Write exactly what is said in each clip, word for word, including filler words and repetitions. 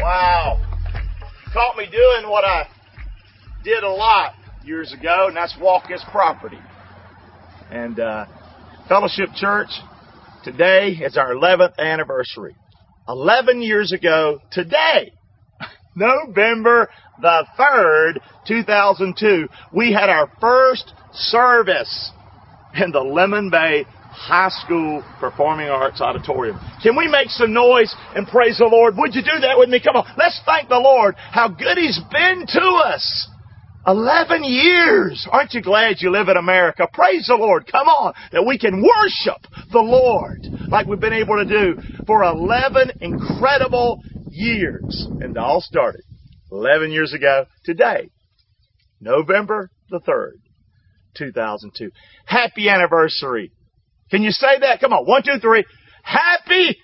Wow. Caught me doing what I did a lot years ago, and that's walk this property. And uh, Fellowship Church, today is our eleventh anniversary. eleven years ago today, November the third, two thousand two, we had our first service in the Lemon Bay High School Performing Arts Auditorium. Can we make some noise and praise the Lord? Would you do that with me? Come on, let's thank the Lord how good He's been to us. eleven years. Aren't you glad you live in America? Praise the Lord. Come on, that we can worship the Lord like we've been able to do for eleven incredible years. And it all started eleven years ago today, November the third, two thousand two. Happy anniversary. Can you say that? Come on. One, two, three. Happy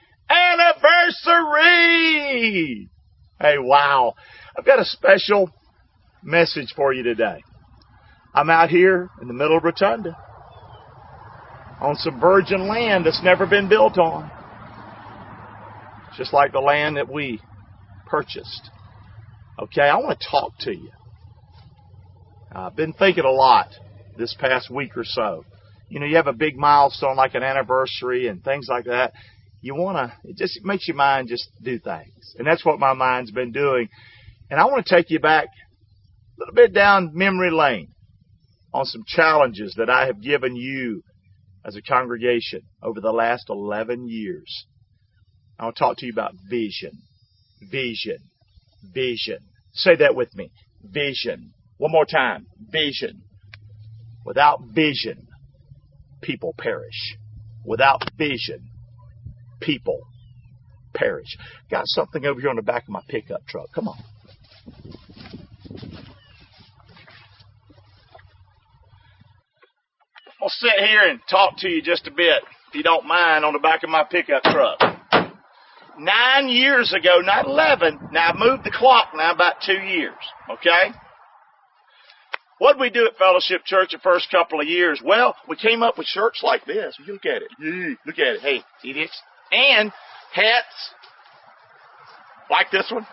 anniversary! Hey, wow. I've got a special message for you today. I'm out here in the middle of Rotunda on some virgin land that's never been built on. Just like the land that we purchased. Okay, I want to talk to you. I've been thinking a lot this past week or so. You know, you have a big milestone like an anniversary and things like that. You want to, it just makes your mind just do things. And that's what my mind's been doing. And I want to take you back a little bit down memory lane on some challenges that I have given you as a congregation over the last eleven years. I want to talk to you about vision. Vision. Vision. Say that with me. Vision. One more time. Vision. Without vision, people perish. Without vision, people perish. Got something over here on the back of my pickup truck. Come on. I'll sit here and talk to you just a bit, if you don't mind, on the back of my pickup truck. Nine years ago, not eleven. Now, I've moved the clock now about two years. Okay? What did we do at Fellowship Church the first couple of years? Well, we came up with shirts like this. You look at it. Yeah, look at it. Hey, see this? And hats like this one.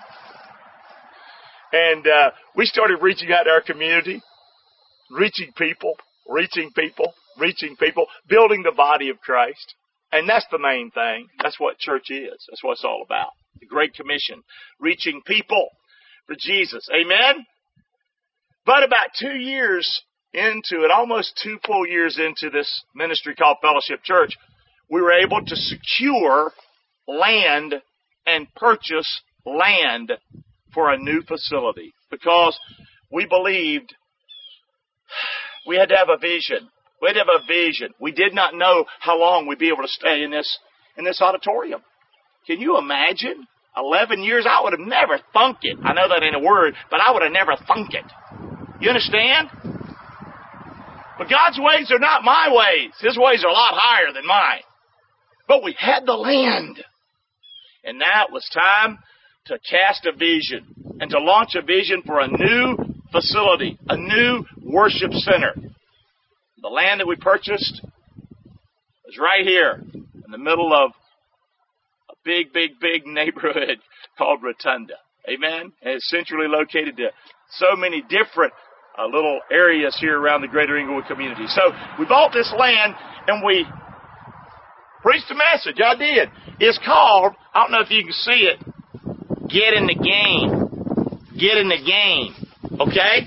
And uh, we started reaching out to our community, reaching people, reaching people, reaching people, building the body of Christ. And that's the main thing. That's what church is. That's what it's all about. The Great Commission. Reaching people for Jesus. Amen? But about two years into it, almost two full years into this ministry called Fellowship Church, we were able to secure land and purchase land for a new facility because we believed we had to have a vision. We had to have a vision. We did not know how long we'd be able to stay in this in this auditorium. Can you imagine? Eleven years, I would have never thunk it. I know that ain't a word, but I would have never thunk it. You understand? But God's ways are not my ways. His ways are a lot higher than mine. But we had the land. And now it was time to cast a vision and to launch a vision for a new facility, a new worship center. The land that we purchased was right here in the middle of a big, big, big neighborhood called Rotunda. Amen? And it's centrally located to so many different uh, little areas here around the greater Inglewood community. So we bought this land and we preached a message. I did. It's called, I don't know if you can see it, Get in the Game. Get in the Game. Okay?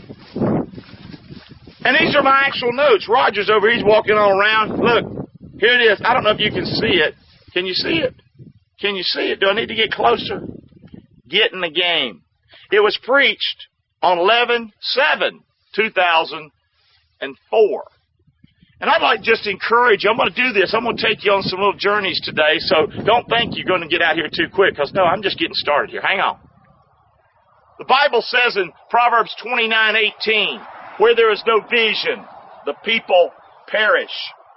And these are my actual notes. Roger's over here. He's walking all around. Look, here it is. I don't know if you can see it. Can you see it? Can you see it? Do I need to get closer? Get in the Game. It was preached on eleven seven two thousand four. And I'd like just to encourage you. I'm going to do this. I'm going to take you on some little journeys today. So don't think you're going to get out here too quick. Because, no, I'm just getting started here. Hang on. The Bible says in Proverbs twenty-nine eighteen, where there is no vision, the people perish.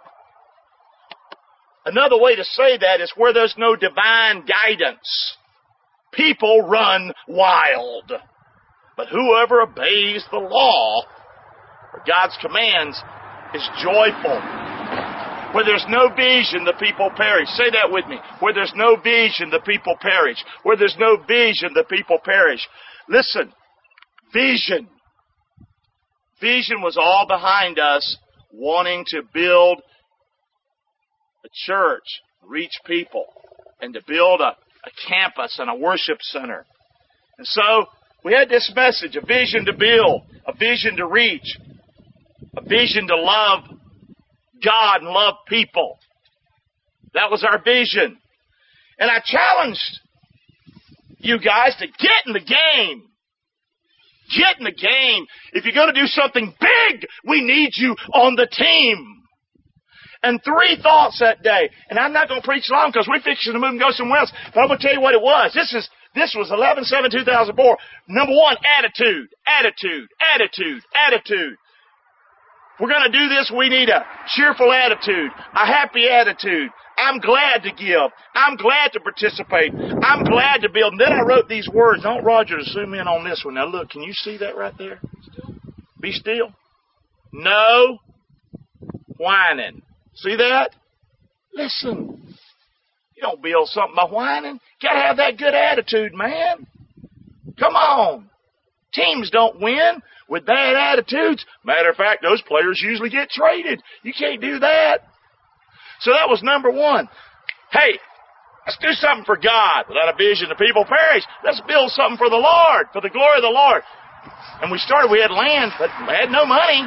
Another way to say that is where there's no divine guidance, people run wild. But whoever obeys the law or God's commands is joyful. Where there's no vision, the people perish. Say that with me. Where there's no vision, the people perish. Where there's no vision, the people perish. Listen, vision. Vision was all behind us wanting to build a church, reach people, and to build a, a campus and a worship center. And so we had this message, a vision to build, a vision to reach, a vision to love God and love people. That was our vision. And I challenged you guys to get in the game. Get in the game. If you're going to do something big, we need you on the team. And three thoughts that day. And I'm not going to preach long because we're fixing to move and go somewhere else. But I'm going to tell you what it was. This is this was eleven seven two thousand four. Number one, attitude. Attitude. Attitude. Attitude. If we're going to do this, we need a cheerful attitude. A happy attitude. I'm glad to give. I'm glad to participate. I'm glad to build. And then I wrote these words. I want Roger to zoom in on this one. Now look, can you see that right there? Be still. No whining. See that? Listen. You don't build something by whining. You gotta have that good attitude, man. Come on. Teams don't win with bad attitudes. Matter of fact, those players usually get traded. You can't do that. So that was number one. Hey, let's do something for God. Without a vision, the people perish. Let's build something for the Lord, for the glory of the Lord. And we started, we had land, but we had no money.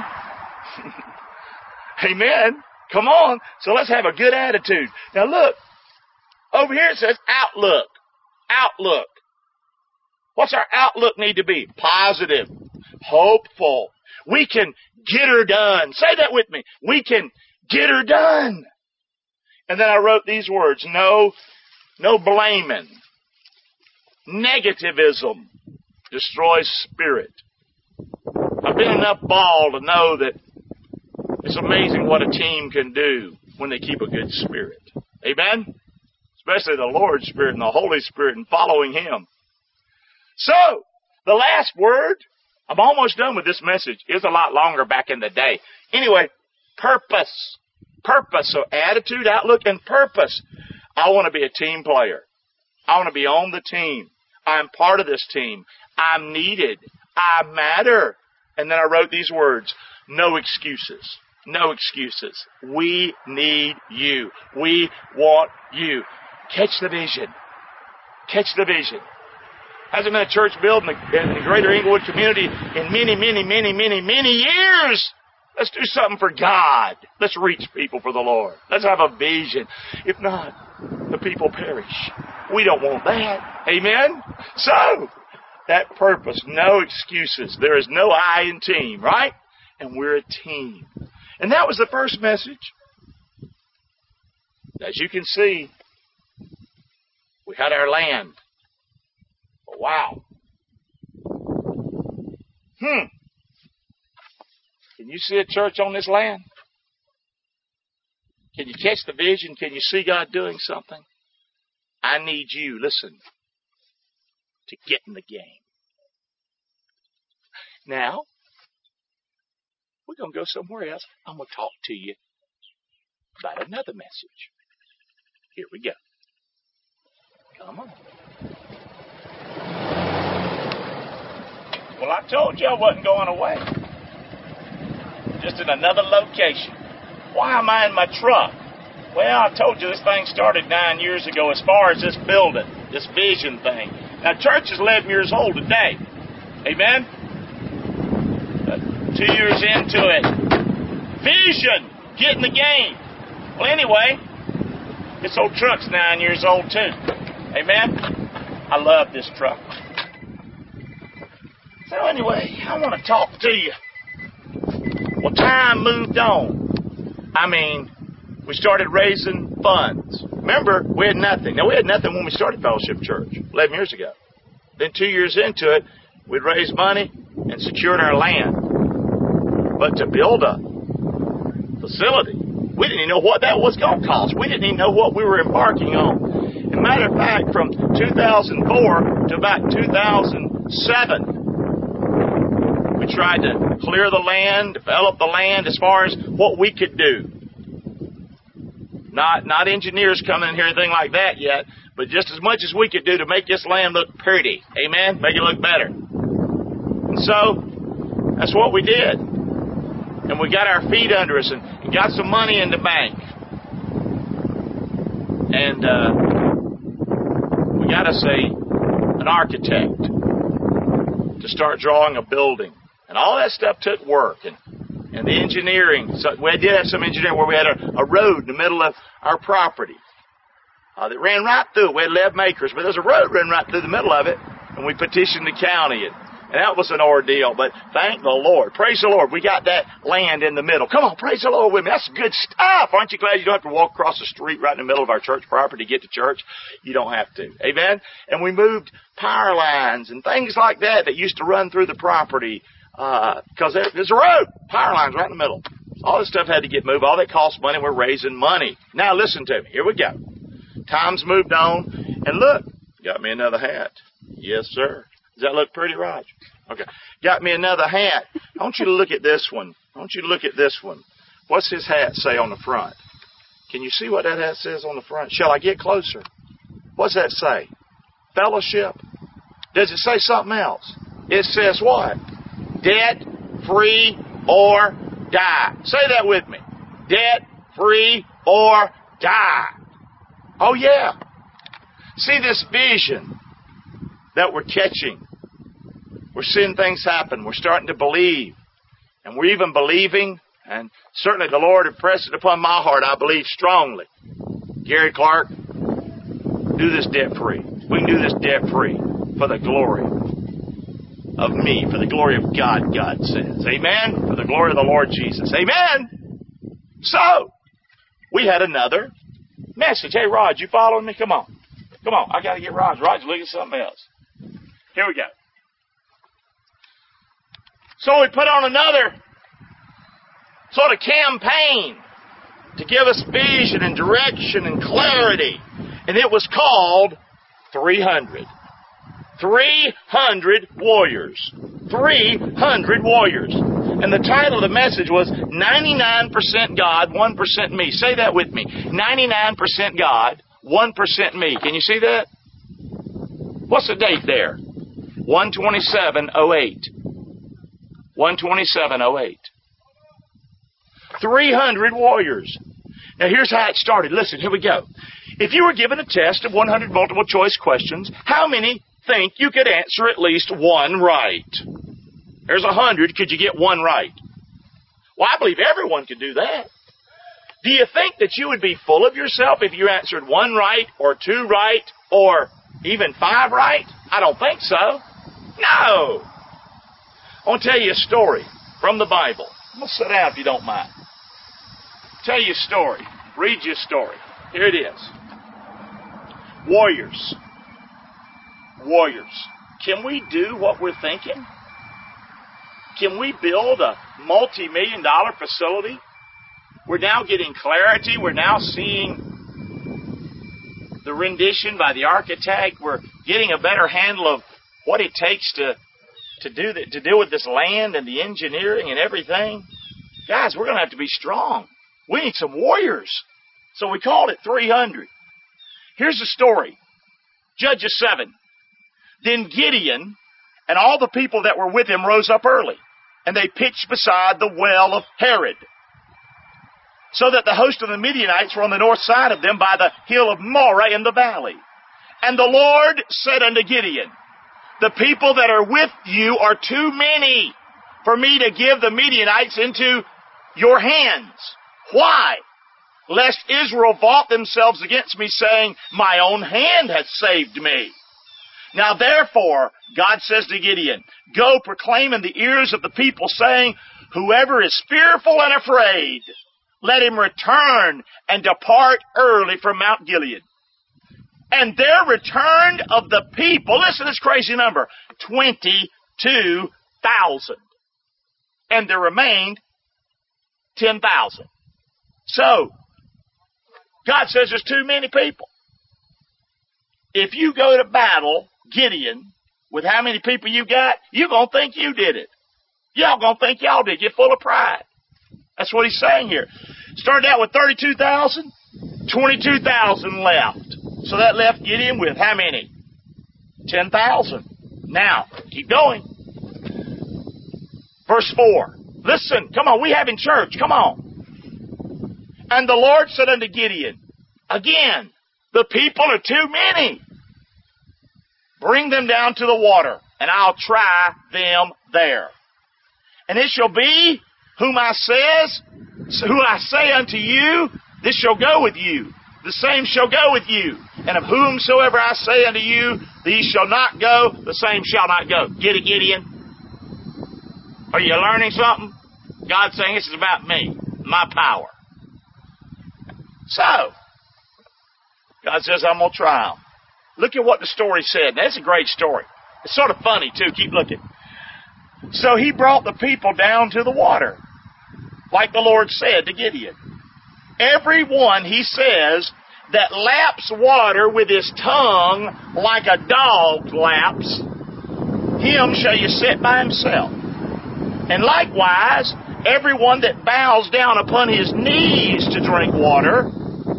Amen. Come on. So let's have a good attitude. Now look, over here it says outlook. Outlook. What's our outlook need to be? Positive. Hopeful. We can get her done. Say that with me. We can get her done. And then I wrote these words. No, no blaming. Negativism destroys spirit. I've been enough ball to know that it's amazing what a team can do when they keep a good spirit. Amen? Especially the Lord's Spirit and the Holy Spirit and following Him. So, the last word, I'm almost done with this message. It was a lot longer back in the day. Anyway, purpose. Purpose. So attitude, outlook, and purpose. I want to be a team player. I want to be on the team. I'm part of this team. I'm needed. I matter. And then I wrote these words. No excuses. No excuses. We need you. We want you. Catch the vision. Catch the vision. Hasn't been a church built in the, in the greater Englewood community in many, many, many, many, many years. Let's do something for God. Let's reach people for the Lord. Let's have a vision. If not, the people perish. We don't want that. Amen? So, that purpose, no excuses. There is no I in team, right? And we're a team. And that was the first message. As you can see, we had our land. Wow. Hmm. Can you see a church on this land? Can you catch the vision? Can you see God doing something? I need you, listen, to get in the game. Now, we're going to go somewhere else. I'm going to talk to you about another message. Here we go. Come on. Well, I told you I wasn't going away. Just in another location. Why am I in my truck? Well, I told you this thing started nine years ago as far as this building, this vision thing. Now, church is eleven years old today. Amen? Uh, two years into it. Vision. Get in the game. Well, anyway, this old truck's nine years old too. Amen? I love this truck. So anyway, I want to talk to you. Well, time moved on. I mean, we started raising funds. Remember, we had nothing. Now, we had nothing when we started Fellowship Church eleven years ago. Then two years into it, we'd raised money and secured our land. But to build a facility, we didn't even know what that was going to cost. We didn't even know what we were embarking on. As a matter of fact, from two thousand four to about two thousand seven, we tried to clear the land, develop the land as far as what we could do. Not not engineers coming in here or anything like that yet, but just as much as we could do to make this land look pretty. Amen? Make it look better. And so, that's what we did. And we got our feet under us and, and got some money in the bank. And uh, we got us a, an architect to start drawing a building. And all that stuff took work. And, and the engineering, so we did have some engineering where we had a, a road in the middle of our property uh, that ran right through it. We had eleven acres, but there's a road running right through the middle of it. And we petitioned the county. And, and that was an ordeal. But thank the Lord. Praise the Lord. We got that land in the middle. Come on, praise the Lord with me. That's good stuff. Aren't you glad you don't have to walk across the street right in the middle of our church property to get to church? You don't have to. Amen? And we moved power lines and things like that that used to run through the property. Because uh, there's a road, power lines right in the middle. All this stuff had to get moved. All that cost money. We're raising money. Now listen to me. Here we go. Time's moved on. And look, got me another hat. Yes, sir. Does that look pretty, Roger? Okay. Got me another hat. I want you to look at this one. I want you to look at this one. What's his hat say on the front? Can you see what that hat says on the front? Shall I get closer? What's that say? Fellowship? Does it say something else? It says what? Debt free or die. Say that with me. Debt free or die. Oh, yeah. See this vision that we're catching. We're seeing things happen. We're starting to believe. And we're even believing. And certainly the Lord impressed it upon my heart, I believe strongly. Gary Clark, do this debt free. We can do this debt free for the glory of me, for the glory of God, God says. Amen? For the glory of the Lord Jesus. Amen? So, we had another message. Hey, Rod, you following me? Come on. Come on. I got to get Rod. Rod, look at something else. Here we go. So we put on another sort of campaign to give us vision and direction and clarity. And it was called three hundred. three hundred warriors. three hundred warriors. And the title of the message was ninety-nine percent God, one percent me. Say that with me. ninety-nine percent God, one percent me. Can you see that? What's the date there? one twenty-seven oh eight. one twenty-seven oh eight. three hundred warriors. Now here's how it started. Listen, here we go. If you were given a test of one hundred multiple choice questions, how many think you could answer at least one right? There's a hundred. Could you get one right? Well, I believe everyone could do that. Do you think that you would be full of yourself if you answered one right or two right or even five right? I don't think so. No. I want to tell you a story from the Bible. I'm going to sit down if you don't mind. Tell you a story. Read you a story. Here it is. Warriors. Warriors. Can we do what we're thinking? Can we build a multi-million dollar facility? We're now getting clarity. We're now seeing the rendition by the architect. We're getting a better handle of what it takes to, to, do the, to deal with this land and the engineering and everything. Guys, we're going to have to be strong. We need some warriors. So we called it three hundred. Here's the story. Judges seven. Then Gideon and all the people that were with him rose up early, and they pitched beside the well of Herod, so that the host of the Midianites were on the north side of them by the hill of Moreh in the valley. And the Lord said unto Gideon, the people that are with you are too many for me to give the Midianites into your hands. Why? Lest Israel vaunt themselves against me, saying, my own hand hath saved me. Now therefore, God says to Gideon, go proclaim in the ears of the people, saying, whoever is fearful and afraid, let him return and depart early from Mount Gilead. And there returned of the people, listen to this crazy number, twenty-two thousand. And there remained ten thousand. So, God says there's too many people. If you go to battle, Gideon, with how many people you got, you're going to think you did it. Y'all going to think y'all did. You're full of pride. That's what he's saying here. Started out with thirty-two thousand. twenty-two thousand left. So that left Gideon with how many? ten thousand. Now, keep going. Verse four. Listen, come on, we have in church, come on. And the Lord said unto Gideon, again, the people are too many. Bring them down to the water, and I'll try them there. And it shall be, whom I says, who I say unto you, this shall go with you. The same shall go with you. And of whomsoever I say unto you, these shall not go, the same shall not go. Get it, Gideon? Are you learning something? God's saying this is about me, my power. So, God says, I'm going to try them. Look at what the story said. Now, that's a great story. It's sort of funny, too. Keep looking. So he brought the people down to the water, like the Lord said to Gideon. Every one, he says, that laps water with his tongue like a dog laps, him shall you set by himself. And likewise, everyone that bows down upon his knees to drink water,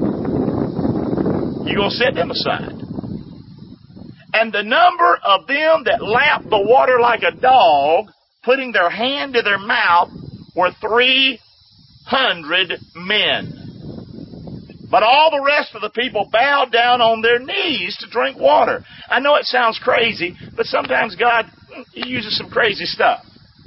you're going to set them aside. And the number of them that lap the water like a dog, putting their hand to their mouth, were three hundred men. But all the rest of the people bowed down on their knees to drink water. I know it sounds crazy, but sometimes God, he uses some crazy stuff.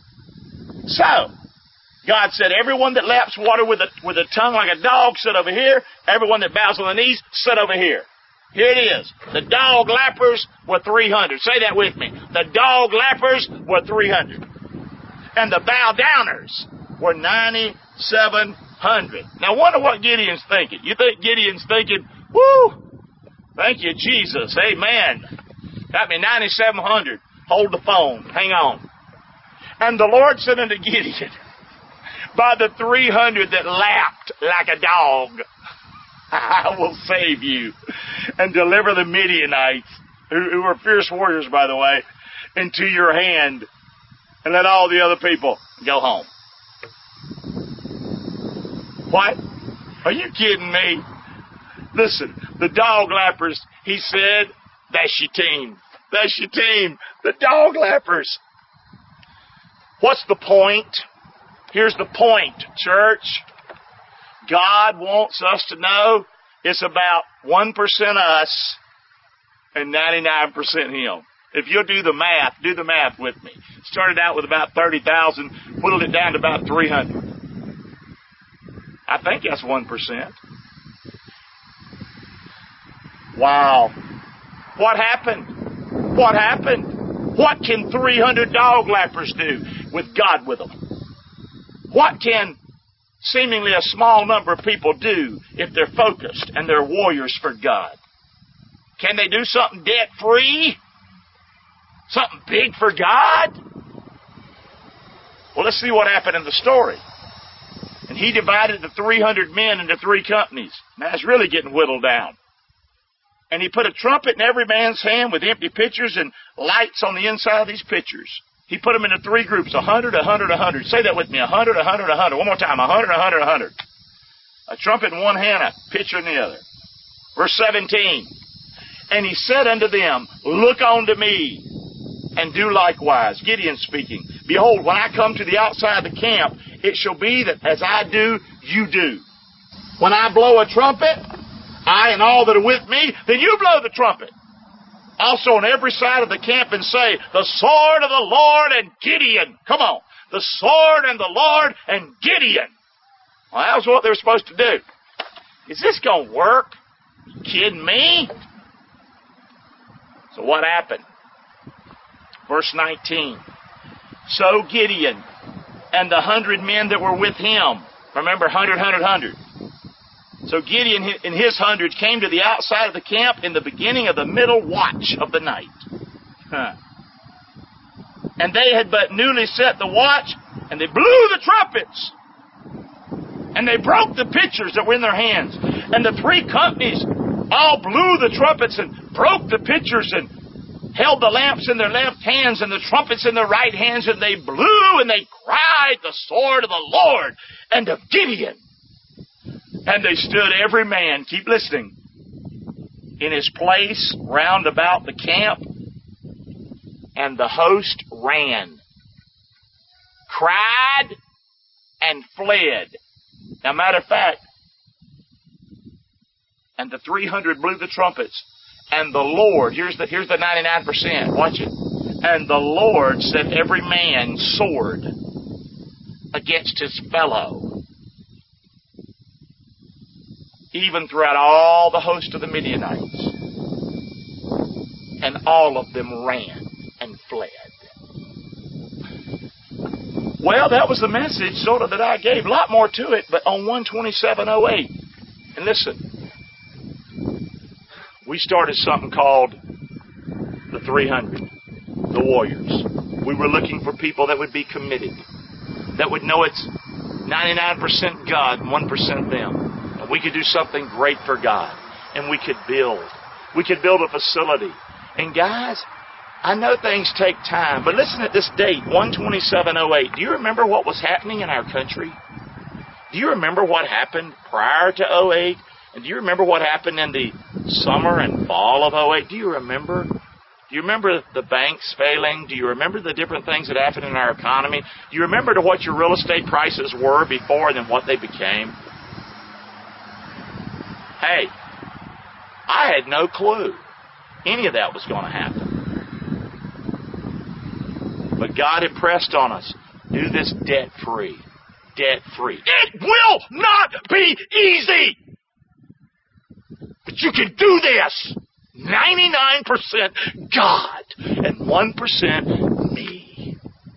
So, God said, everyone that laps water with a, with a tongue like a dog, sit over here. Everyone that bows on the knees, sit over here. Here it is. The dog lappers were three hundred. Say that with me. The dog lappers were three hundred. And the bow downers were ninety-seven hundred. Now, wonder what Gideon's thinking. You think Gideon's thinking, woo, thank you, Jesus. Amen. Got me ninety-seven hundred. Hold the phone. Hang on. And the Lord said unto Gideon, by the three hundred that lapped like a dog, I will save you and deliver the Midianites, who, who are fierce warriors, by the way, into your hand, and let all the other people go home. What? Are you kidding me? Listen, the dog lappers, he said, that's your team. That's your team. The dog lappers. What's the point? Here's the point, church. God wants us to know it's about one percent us and ninety-nine percent Him. If you'll do the math, do the math with me. Started out with about thirty thousand, whittled it down to about three hundred. I think that's one percent. Wow. What happened? What happened? What can three hundred dog lappers do with God with them? What can seemingly a small number of people do if they're focused and they're warriors for God? Can they do something debt-free? Something big for God? Well, let's see what happened in the story. And he divided the three hundred men into three companies. Now, it's really getting whittled down. And he put a trumpet in every man's hand with empty pitchers and lights on the inside of these pitchers. He put them into three groups, a hundred, a hundred, a hundred. Say that with me, a hundred, a hundred, a hundred. One more time, a hundred, a hundred, a hundred. A trumpet in one hand, a pitcher in the other. Verse seventeen. And he said unto them, look unto me, and do likewise. Gideon speaking. Behold, when I come to the outside of the camp, it shall be that as I do, you do. When I blow a trumpet, I and all that are with me, then you blow the trumpet. Also on every side of the camp and say, the sword of the Lord and Gideon. Come on. The sword and the Lord and Gideon. Well, that was what they were supposed to do. Is this going to work? You kidding me? So what happened? Verse nineteen. So Gideon and the hundred men that were with him. Remember, hundred, hundred, hundred. So Gideon and his hundreds came to the outside of the camp in the beginning of the middle watch of the night. Huh. And they had but newly set the watch, and they blew the trumpets. And they broke the pitchers that were in their hands. And the three companies all blew the trumpets and broke the pitchers and held the lamps in their left hands and the trumpets in their right hands. And they blew and they cried, the sword of the Lord and of Gideon. And they stood every man, keep listening, in his place round about the camp, and the host ran, cried, and fled. Now, matter of fact, and the three hundred blew the trumpets, and the Lord, here's the, here's the ninety-nine percent, watch it, and the Lord set every man sword against his fellow, even throughout all the host of the Midianites. And all of them ran and fled. Well, that was the message sort of that I gave. A lot more to it, but on one twenty-seven oh eight. And listen, we started something called the three hundred, the Warriors. We were looking for people that would be committed, that would know it's ninety-nine percent God and one percent them. And we could do something great for God. And we could build. We could build a facility. And guys, I know things take time, but listen at this date, one twenty-seven oh eight. Do you remember what was happening in our country? Do you remember what happened prior to oh eight? And do you remember what happened in the summer and fall of oh eight? Do you remember? Do you remember the banks failing? Do you remember the different things that happened in our economy? Do you remember to what your real estate prices were before and then what they became? Hey, I had no clue any of that was going to happen. But God impressed on us, do this debt-free. Debt-free. It will not be easy! But you can do this! ninety-nine percent God and one percent me.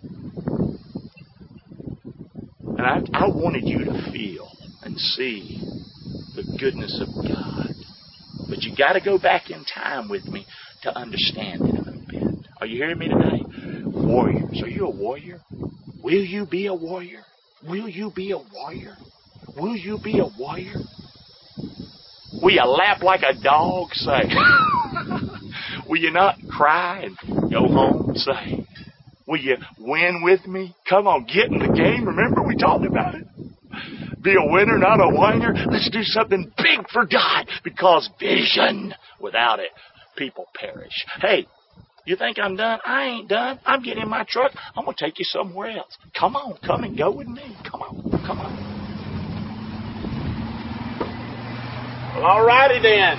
And I, I wanted you to feel and see the goodness of God. But you got to go back in time with me to understand it a little bit. Are you hearing me today? Warriors. Are you a warrior? Will you be a warrior? Will you be a warrior? Will you be a warrior? Will you lap like a dog? Say. Will you not cry and go home? Say. Will you win with me? Come on, get in the game. Remember, we talked about it. Be a winner, not a whiner. Let's do something big for God, because vision, without it, people perish. Hey, you think I'm done? I ain't done. I'm getting in my truck. I'm going to take you somewhere else. Come on, come and go with me. Come on, come on. Well, all righty then.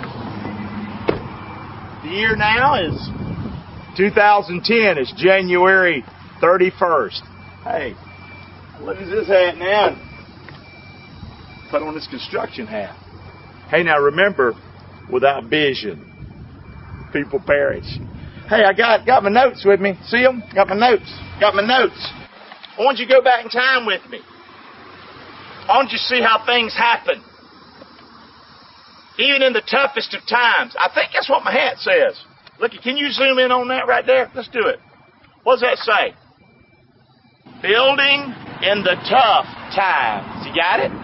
The year now is two thousand ten. It's January thirty-first. Hey, what is this hat now? Put on this construction hat. Hey, now remember, without vision, people perish. Hey, I got got my notes with me. See them? Got my notes. Got my notes. I want you to go back in time with me. I want you to see how things happen. Even in the toughest of times. I think that's what my hat says. Look, can you zoom in on that right there? Let's do it. What does that say? Building in the tough times. You got it?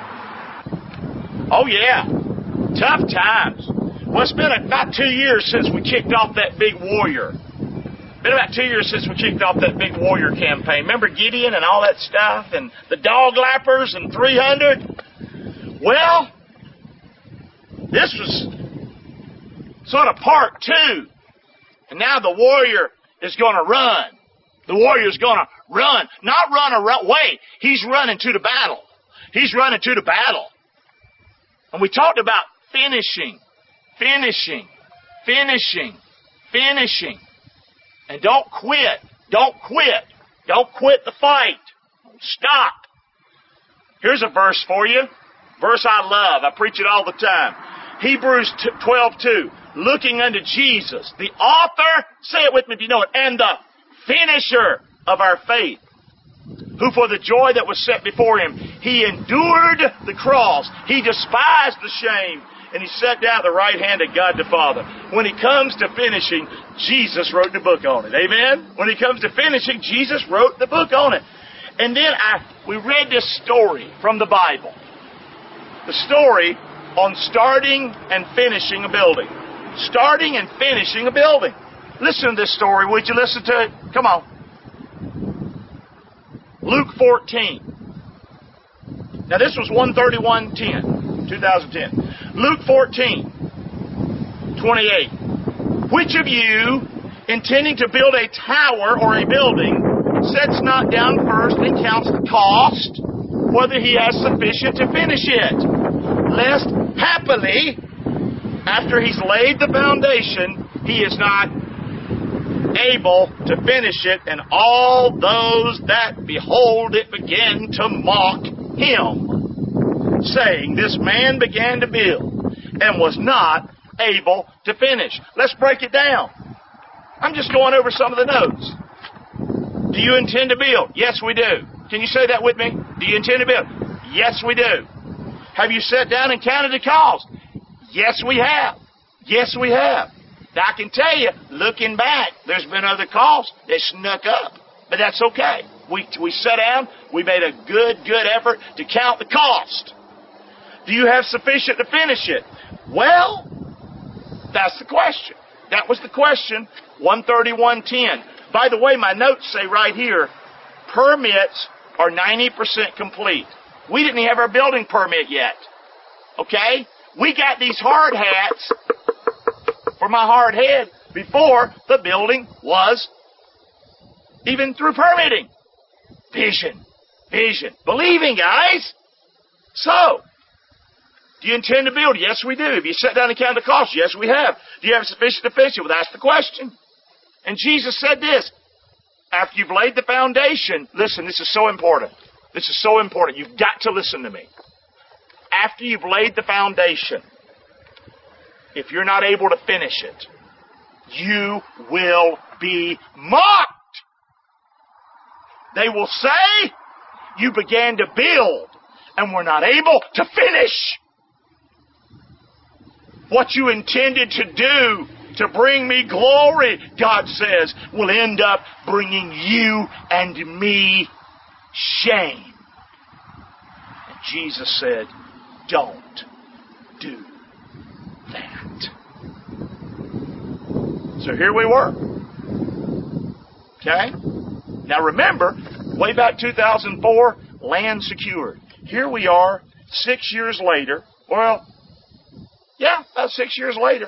Oh, yeah. Tough times. Well, it's been about two years since we kicked off that big warrior. Been about two years since we kicked off that big warrior campaign. Remember Gideon and all that stuff? And the dog lappers and three hundred? Well, this was sort of part two. And now the warrior is going to run. The warrior is going to run. Not run away. He's running to the battle. He's running to the battle. And we talked about finishing, finishing, finishing, finishing. And don't quit. Don't quit. Don't quit the fight. Don't stop. Here's a verse for you. Verse I love. I preach it all the time. Hebrews twelve two. Looking unto Jesus, the author, say it with me if you know it, and the finisher of our faith, who for the joy that was set before him, he endured the cross. He despised the shame, and he sat down at the right hand of God the Father. When he comes to finishing, Jesus wrote the book on it. Amen? When he comes to finishing, Jesus wrote the book on it. And then I we read this story from the Bible. The story on starting and finishing a building. Starting and finishing a building. Listen to this story. Would you listen to it? Come on. Luke fourteen. Now this was one thirty-one ten, twenty ten. Luke fourteen, twenty-eight. Which of you, intending to build a tower or a building, sets not down first and counts the cost, whether he has sufficient to finish it, lest happily, after he's laid the foundation, he is not able to finish it, and all those that behold it begin to mock him, saying, this man began to build and was not able to finish. Let's break it down. I'm just going over some of the notes. Do you intend to build? Yes, we do. Can you say that with me? Do you intend to build? Yes, we do. Have you sat down and counted the cost? Yes, we have. Yes, we have. Now, I can tell you, looking back, there's been other costs that snuck up. But that's okay. We, we sat down, we made a good, good effort to count the cost. Do you have sufficient to finish it? Well, that's the question. That was the question, one thirty-one ten. By the way, my notes say right here, permits are ninety percent complete. We didn't have our building permit yet. Okay? We got these hard hats for my hard head before the building was even through permitting. Vision. Vision. Believing, guys. So, do you intend to build? Yes, we do. Have you sat down and counted the cost? Yes, we have. Do you have sufficient to finish it? Well, that's the question. And Jesus said this. After you've laid the foundation, listen, this is so important. This is so important. You've got to listen to me. After you've laid the foundation, if you're not able to finish it, you will be mocked. They will say, you began to build and were not able to finish. What you intended to do to bring me glory, God says, will end up bringing you and me shame. And Jesus said, don't do that. So here we were. Okay? Now remember, way back two thousand four, land secured. Here we are, six years later. Well, yeah, about six years later.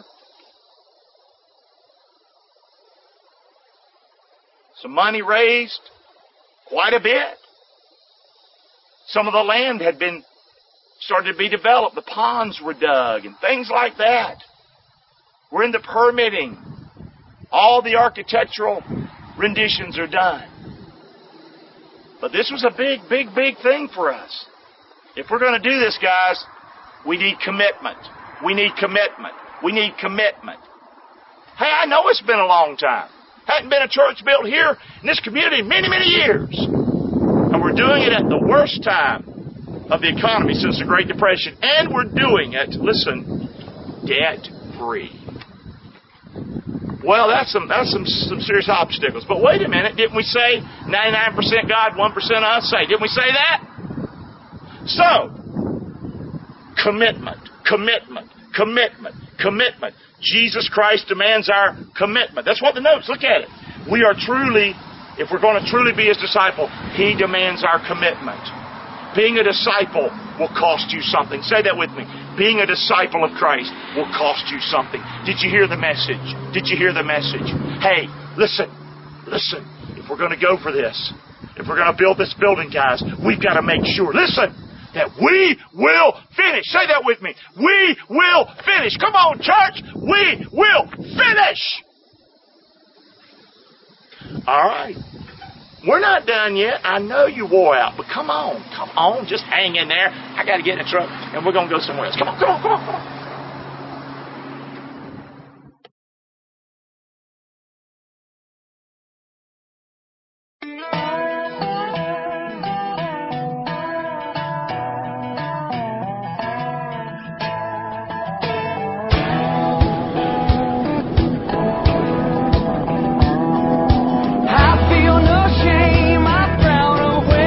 Some money raised, quite a bit. Some of the land had been started to be developed. The ponds were dug and things like that. We're in the permitting. All the architectural renditions are done. But this was a big, big, big thing for us. If we're going to do this, guys, we need commitment. We need commitment. We need commitment. Hey, I know it's been a long time. Hadn't been a church built here in this community in many, many years. And we're doing it at the worst time of the economy since the Great Depression. And we're doing it, listen, debt-free. Well, that's some that's some, some serious obstacles. But wait a minute, didn't we say ninety-nine percent God, one percent us? Say, didn't we say that? So, commitment, commitment, commitment, commitment. Jesus Christ demands our commitment. That's what the notes, look at it. We are truly, if we're going to truly be His disciple, He demands our commitment. Being a disciple will cost you something. Say that with me. Being a disciple of Christ will cost you something. Did you hear the message? Did you hear the message? Hey, listen, listen. If we're going to go for this, if we're going to build this building, guys, we've got to make sure, listen, that we will finish. Say that with me. We will finish. Come on, church. We will finish. All right. We're not done yet. I know you wore out, but come on. Come on. Just hang in there. I got to get in the truck, and we're going to go somewhere else. Come on, come on, come on, come on.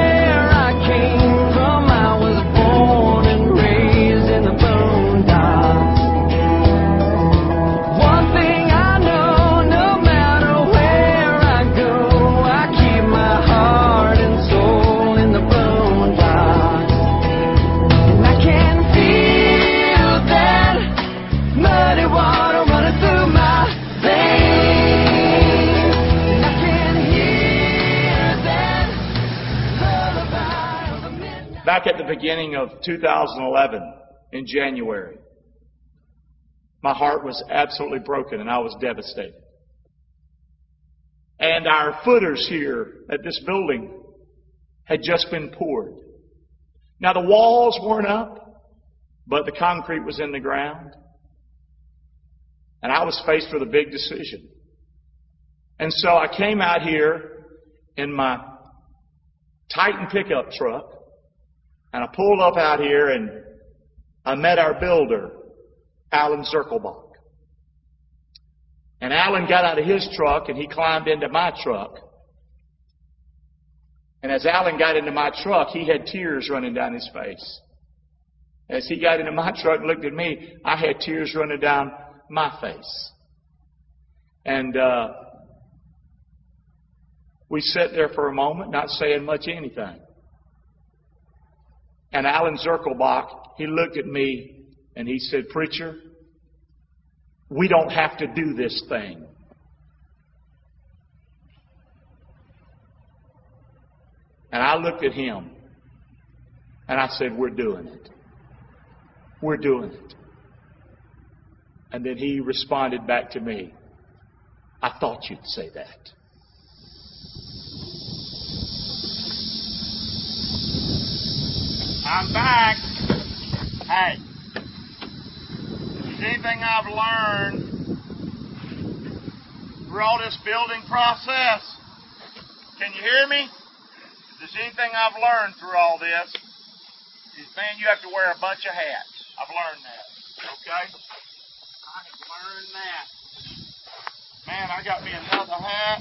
Born and raised in the boondocks. Back at the beginning of two thousand eleven, in January, my heart was absolutely broken and I was devastated. And our footers here at this building had just been poured. Now the walls weren't up, but the concrete was in the ground. And I was faced with a big decision. And so I came out here in my Titan pickup truck, and I pulled up out here and I met our builder, Alan Zirkelbach. And Alan got out of his truck and he climbed into my truck. And as Alan got into my truck, he had tears running down his face. As he got into my truck and looked at me, I had tears running down my face. And uh, we sat there for a moment, not saying much anything. And Alan Zirkelbach, he looked at me and he said, "Preacher, we don't have to do this thing." And I looked at him and I said, "We're doing it. We're doing it." And then he responded back to me, "I thought you'd say that." I'm back. Hey, if there's anything I've learned through all this building process, can you hear me? If there's anything I've learned through all this, is, man, you have to wear a bunch of hats. I've learned that. Okay? I have learned that. Man, I got me another hat.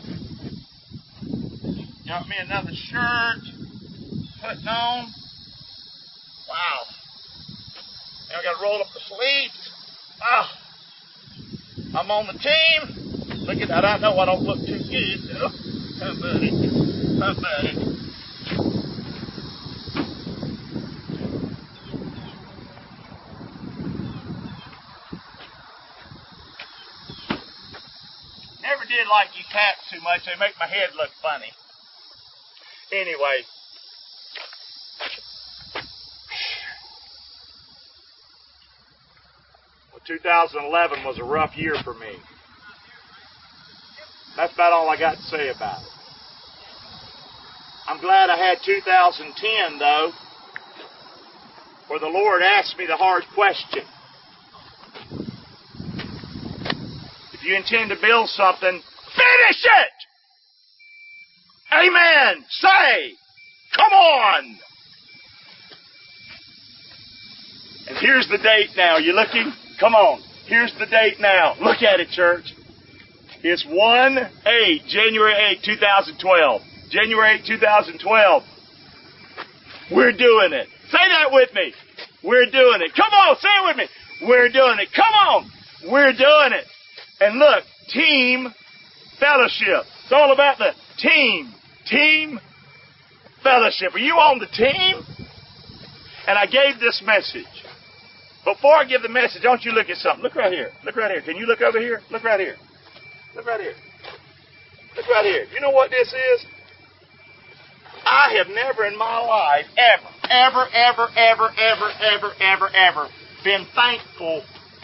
Got me another shirt. Putting on. Wow. Now I got to roll up the sleeves. Ah. I'm on the team. Look at that. I know I don't look too good, though. How about it? How about it? Never did like these hats too much. They make my head look funny. Anyway. two thousand eleven was a rough year for me. That's about all I got to say about it. I'm glad I had two thousand ten, though, where the Lord asked me the hard question. If you intend to build something, finish it! Amen! Say! Come on! And here's the date now. You looking? Come on. Here's the date now. Look at it, church. It's one eight, January eighth, two thousand twelve. January eighth, two thousand twelve. We're doing it. Say that with me. We're doing it. Come on, say it with me. We're doing it. Come on. We're doing it. And look, team fellowship. It's all about the team. Team fellowship. Are you on the team? And I gave this message. Before I give the message, don't you look at something. Look right here. Look right here. Can you look over here? Look right here. Look right here. Look right here. You know what this is? I have never in my life, ever, ever, ever, ever, ever, ever, ever, ever been thankful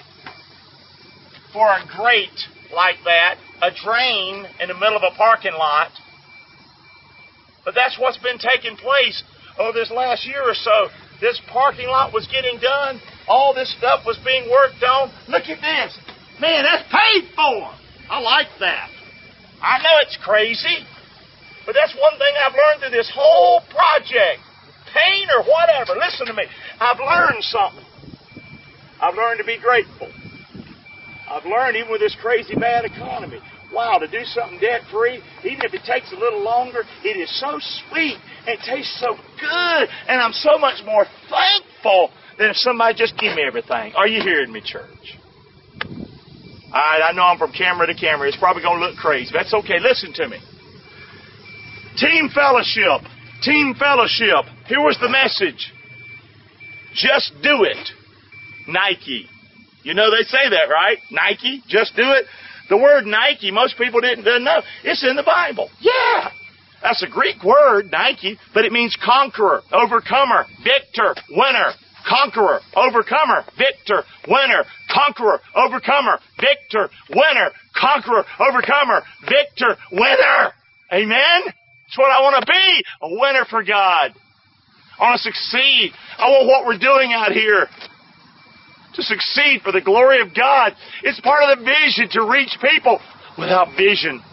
for a grate like that, a drain in the middle of a parking lot. But that's what's been taking place over this last year or so. This parking lot was getting done. All this stuff was being worked on. Look at this. Man, that's paid for. I like that. I know it's crazy, but that's one thing I've learned through this whole project. Pain or whatever. Listen to me. I've learned something. I've learned to be grateful. I've learned, even with this crazy bad economy, wow, to do something debt-free, even if it takes a little longer, it is so sweet and it tastes so good, and I'm so much more thankful than if somebody just give me everything. Are you hearing me, church? All right, I know I'm from camera to camera. It's probably going to look crazy. That's okay. Listen to me. Team fellowship. Team fellowship. Here was the message. Just do it. Nike. You know they say that, right? Nike. Just do it. The word Nike, most people didn't know. It's in the Bible. Yeah. That's a Greek word, Nike, but it means conqueror, overcomer, victor, winner. Conqueror, overcomer, victor, winner, conqueror, overcomer, victor, winner, conqueror, overcomer, victor, winner. Amen? That's what I want to be, a winner for God. I want to succeed. I want what we're doing out here to succeed for the glory of God. It's part of the vision to reach people. Without vision,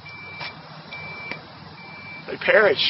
they perish.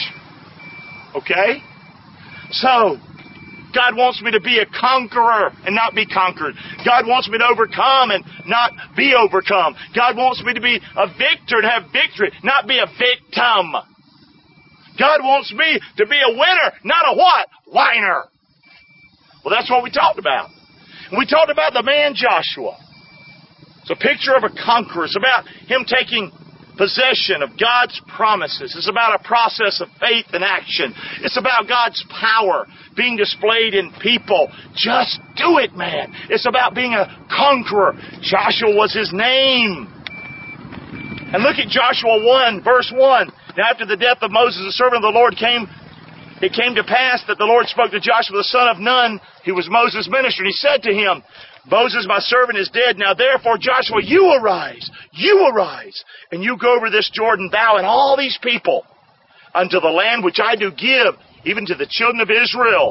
Okay? So, God wants me to be a conqueror and not be conquered. God wants me to overcome and not be overcome. God wants me to be a victor and have victory, not be a victim. God wants me to be a winner, not a what? Whiner. Well, that's what we talked about. And we talked about the man Joshua. It's a picture of a conqueror. It's about him taking possession of God's promises. It's about a process of faith and action. It's about God's power being displayed in people. Just do it, man. It's about being a conqueror. Joshua was his name. And look at Joshua one, verse one. Now after the death of Moses, the servant of the Lord came, it came to pass that the Lord spoke to Joshua, the son of Nun, who was Moses' minister, and he said to him, Moses, my servant, is dead. Now therefore, Joshua, you arise, you arise, and you go over this Jordan, thou and all these people, unto the land which I do give, even to the children of Israel.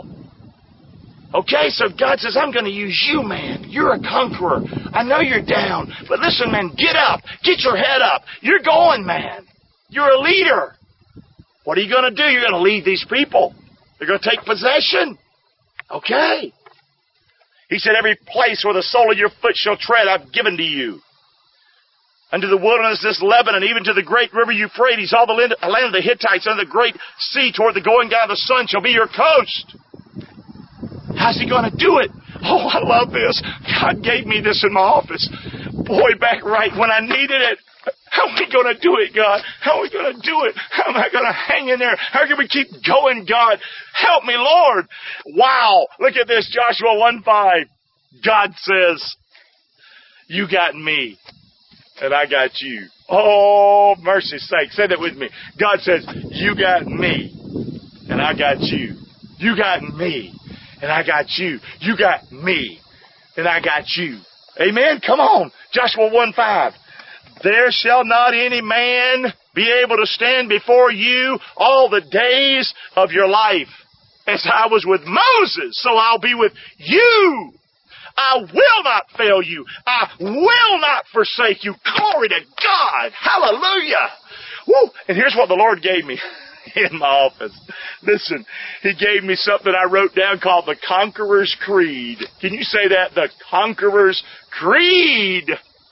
Okay, so God says, I'm going to use you, man. You're a conqueror. I know you're down, but listen, man, get up. Get your head up. You're going, man. You're a leader. What are you going to do? You're going to lead these people. They're going to take possession. Okay. He said, every place where the sole of your foot shall tread, I've given to you. Unto the wilderness, this Lebanon, even to the great river Euphrates, all the land of the Hittites, and the great sea toward the going down of the sun shall be your coast. How's he going to do it? Oh, I love this. God gave me this in my office. Boy, back right when I needed it. How are we going to do it, God? How are we going to do it? How am I going to hang in there? How can we keep going, God? Help me, Lord. Wow. Look at this, Joshua one five. God says, you got me, and I got you. Oh, mercy's sake. Say that with me. God says, you got me, and I got you. You got me, and I got you. You got me, and I got you. Amen? Come on. Joshua one five. There shall not any man be able to stand before you all the days of your life. As I was with Moses, so I'll be with you. I will not fail you. I will not forsake you. Glory to God. Hallelujah. Woo. And here's what the Lord gave me in my office. Listen, He gave me something I wrote down called the Conqueror's Creed. Can you say that? The Conqueror's Creed.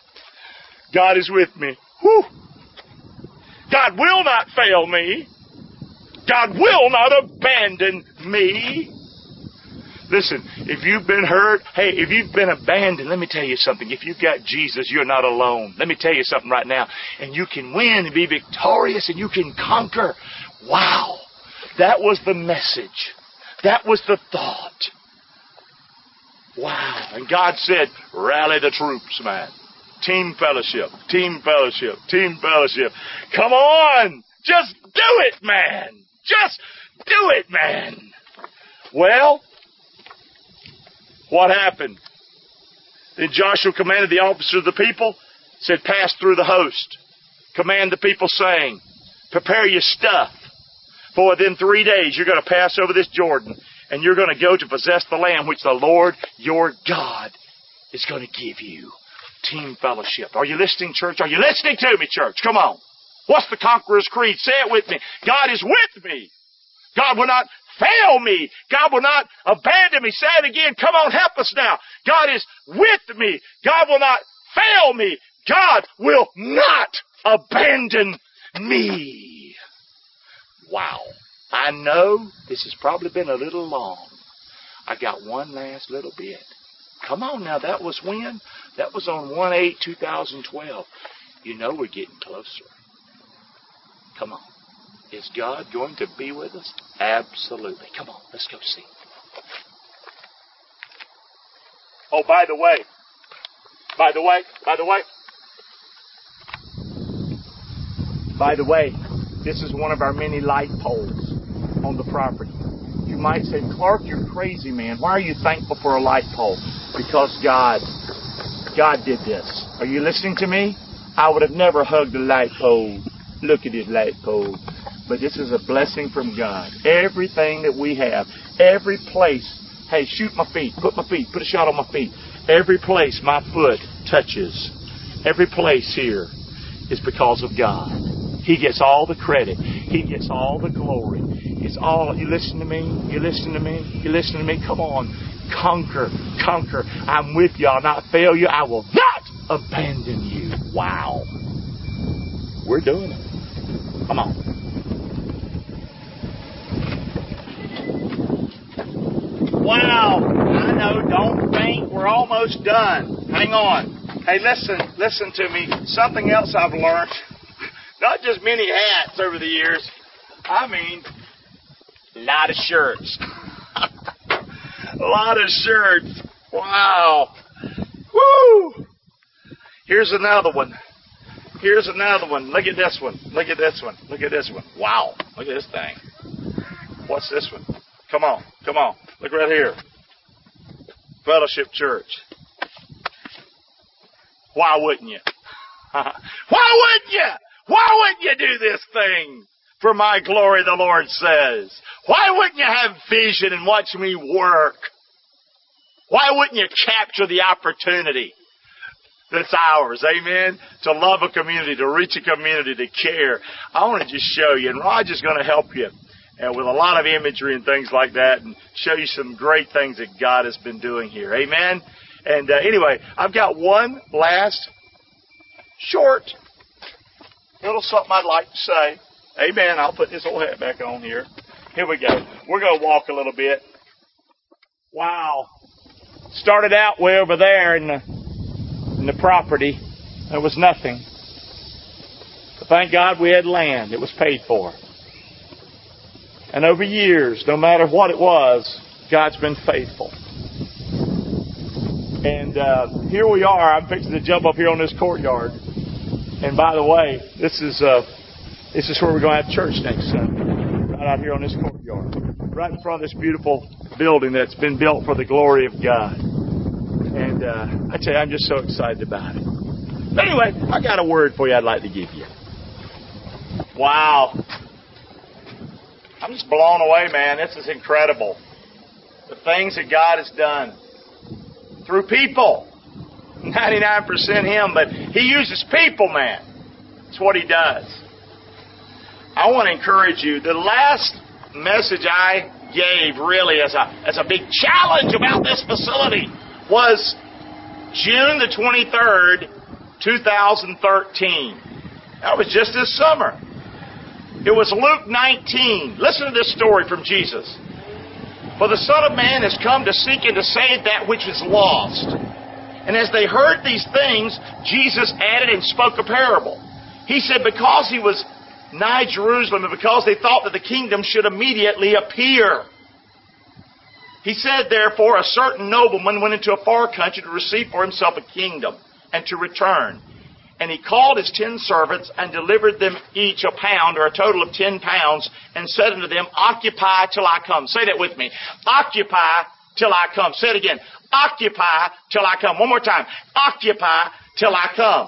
God is with me. Whew. God will not fail me. God will not abandon me. Listen, if you've been hurt, hey, if you've been abandoned, let me tell you something. If you've got Jesus, you're not alone. Let me tell you something right now. And you can win and be victorious and you can conquer. Wow. That was the message. That was the thought. Wow. And God said, rally the troops, man. Team fellowship, team fellowship, team fellowship. Come on! Just do it, man! Just do it, man! Well, what happened? Then Joshua commanded the officers of the people, said, pass through the host. Command the people, saying, prepare your stuff, for within three days you're going to pass over this Jordan, and you're going to go to possess the land which the Lord your God is going to give you. Team fellowship. Are you listening, church? Are you listening to me, church? Come on. What's the Conqueror's Creed? Say it with me. God is with me. God will not fail me. God will not abandon me. Say it again. Come on, help us now. God is with me. God will not fail me. God will not abandon me. Wow. I know this has probably been a little long. I got one last little bit. Come on now, that was when? That was on one eight two thousand twelve. You know we're getting closer. Come on. Is God going to be with us? Absolutely. Come on, let's go see. Oh, by the way, by the way, by the way, by the way, This is one of our many light poles on the property. You might say, Clark, you're crazy, man. Why are you thankful for a light pole? Because God, God did this. Are you listening to me? I would have never hugged a light pole. Look at this light pole. But this is a blessing from God. Everything that we have, every place, hey, shoot my feet, put my feet, put a shot on my feet. Every place my foot touches, every place here is because of God. He gets all the credit. He gets all the glory. It's all, you listen to me? You listen to me? You listen to me? Come on. Conquer. Conquer. I'm with you. I'll not fail you. I will not abandon you. Wow. We're doing it. Come on. Wow. I know. Don't think we're almost done. Hang on. Hey, listen. Listen to me. Something else I've learned. Not just many hats over the years. I mean, a lot of shirts. A lot of shirts. Wow. Woo! Here's another one. Here's another one. Look at this one. Look at this one. Look at this one. Wow. Look at this thing. What's this one? Come on. Come on. Look right here. Fellowship Church. Why wouldn't you? Why wouldn't you? Why wouldn't you do this thing for my glory, the Lord says? Why wouldn't you have vision and watch me work? Why wouldn't you capture the opportunity that's ours, amen? To love a community, to reach a community, to care. I want to just show you, and Roger's going to help you uh, with a lot of imagery and things like that, and show you some great things that God has been doing here, amen? And uh, anyway, I've got one last short little something I'd like to say. Amen. I'll put this old hat back on here. Here we go. We're going to walk a little bit. Wow. Started out way over there in the, in the property. There was nothing. But thank God we had land. It was paid for. And over years, no matter what it was, God's been faithful. And uh, here we are. I'm fixing to jump up here on this courtyard. And by the way, this is uh, this is where we're going to have church next Sunday. Right out here on this courtyard. Right in front of this beautiful building that's been built for the glory of God. And uh, I tell you, I'm just so excited about it. But anyway, I got a word for you I'd like to give you. Wow. I'm just blown away, man. This is incredible. The things that God has done through people. ninety-nine percent Him, but He uses people, man. That's what He does. I want to encourage you. The last message I gave, really, as a as a big challenge about this facility was June the twenty-third, two thousand thirteen. That was just this summer. It was Luke nineteen. Listen to this story from Jesus. For the Son of Man has come to seek and to save that which is lost. And as they heard these things, Jesus added and spoke a parable. He said, because he was nigh Jerusalem, and because they thought that the kingdom should immediately appear. He said, therefore, a certain nobleman went into a far country to receive for himself a kingdom, and to return. And he called his ten servants, and delivered them each a pound, or a total of ten pounds, and said unto them, occupy till I come. Say that with me. Occupy till I come. Say it again. Occupy till I come. One more time. Occupy till I come.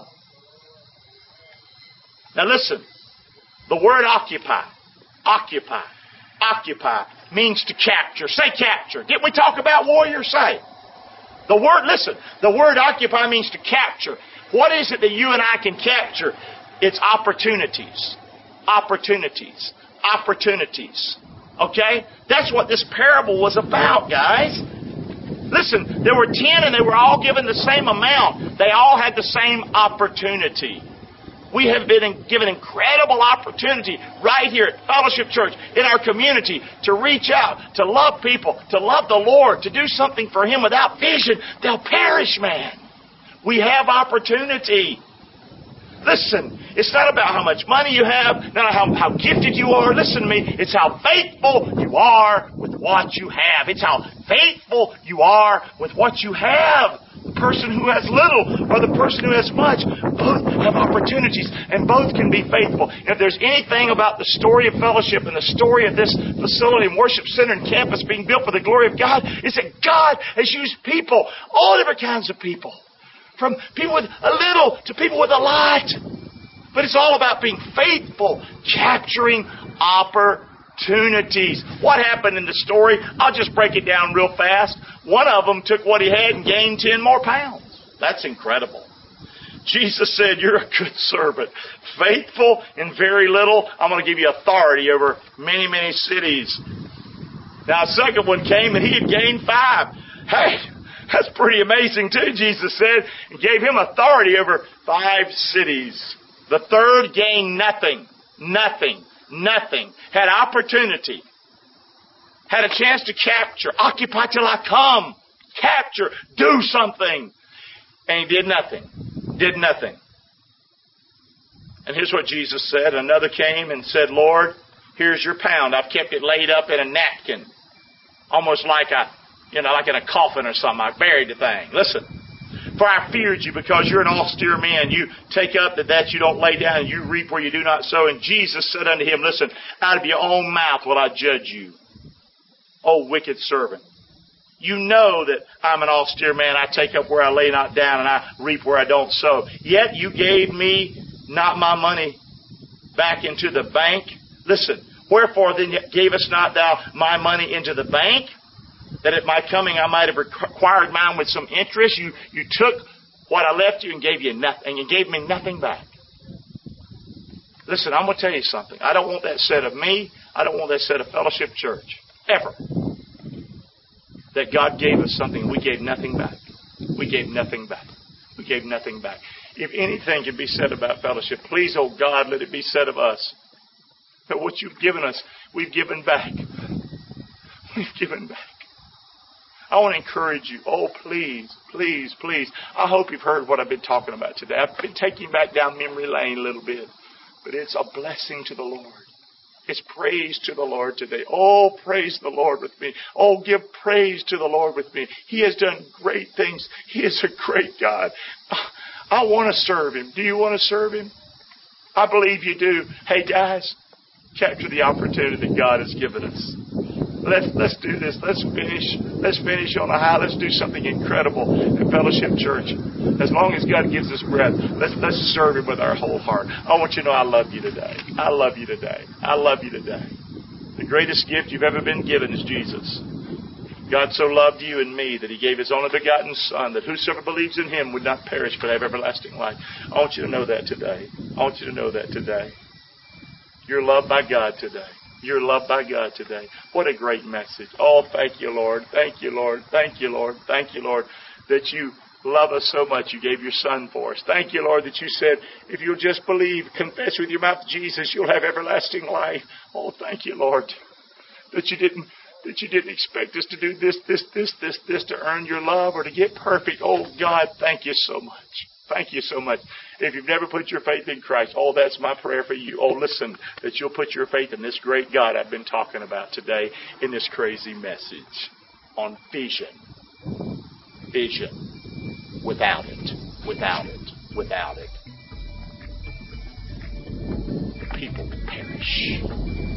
Now listen. The word occupy, occupy, occupy means to capture. Say capture. Didn't we talk about warrior? Say. The word, listen, the word occupy means to capture. What is it that you and I can capture? It's opportunities. Opportunities. Opportunities. Okay? That's what this parable was about, guys. Listen, there were ten and they were all given the same amount. They all had the same opportunity. We have been given incredible opportunity right here at Fellowship Church, in our community, to reach out, to love people, to love the Lord, to do something for Him. Without vision, they'll perish, man. We have opportunity. Listen, it's not about how much money you have, not how, how gifted you are. Listen to me. It's how faithful you are with what you have. It's how faithful you are with what you have. The person who has little or the person who has much, both have opportunities and both can be faithful. If there's anything about the story of fellowship and the story of this facility and worship center and campus being built for the glory of God, is that God has used people, all different kinds of people. From people with a little to people with a lot. But it's all about being faithful, capturing opportunities. What happened in the story? I'll just break it down real fast. One of them took what he had and gained ten more pounds. That's incredible. Jesus said, you're a good servant. Faithful in very little, I'm going to give you authority over many, many cities. Now, a second one came and he had gained five. Hey, that's pretty amazing too, Jesus said. And gave him authority over five cities. The third gained nothing. Nothing. Nothing. Had opportunity. Had a chance to capture. Occupy till I come. Capture. Do something. And he did nothing. Did nothing. And here's what Jesus said. Another came and said, Lord, here's your pound. I've kept it laid up in a napkin. Almost like a, you know, like in a coffin or something. I buried the thing. Listen. For I feared you because you're an austere man. You take up that that you don't lay down and you reap where you do not sow. And Jesus said unto him, listen, out of your own mouth will I judge you. O wicked servant. You know that I'm an austere man. I take up where I lay not down and I reap where I don't sow. Yet you gave me not my money back into the bank. Listen, wherefore then gavest not thou my money into the bank? That at my coming I might have required mine with some interest. You you took what I left you and gave you nothing, and you gave me nothing back. Listen, I'm going to tell you something. I don't want that said of me. I don't want that said of Fellowship Church. Ever. That God gave us something and we gave nothing back. We gave nothing back. We gave nothing back. If anything can be said about Fellowship, please, oh God, let it be said of us. That what you've given us, we've given back. We've given back. I want to encourage you. Oh, please, please, please. I hope you've heard what I've been talking about today. I've been taking you back down memory lane a little bit. But it's a blessing to the Lord. It's praise to the Lord today. Oh, praise the Lord with me. Oh, give praise to the Lord with me. He has done great things. He is a great God. I want to serve Him. Do you want to serve Him? I believe you do. Hey, guys, capture the opportunity that God has given us. Let's, let's do this. Let's finish. Let's finish on a high. Let's do something incredible in Fellowship Church. As long as God gives us breath, let's, let's serve Him with our whole heart. I want you to know I love you today. I love you today. I love you today. The greatest gift you've ever been given is Jesus. God so loved you and me that He gave His only begotten Son, that whosoever believes in Him would not perish but have everlasting life. I want you to know that today. I want you to know that today. You're loved by God today. You're loved by God today. What a great message. Oh, thank you, Lord. Thank you, Lord. Thank you, Lord. Thank you, Lord, that you love us so much. You gave your Son for us. Thank you, Lord, that you said, if you'll just believe, confess with your mouth Jesus, you'll have everlasting life. Oh, thank you, Lord, that you didn't that you didn't expect us to do this, this, this, this, this to earn your love or to get perfect. Oh, God, thank you so much. Thank you so much. If you've never put your faith in Christ, oh, that's my prayer for you. Oh, listen, that you'll put your faith in this great God I've been talking about today in this crazy message on vision. Vision. Without it. Without it. Without it. People perish.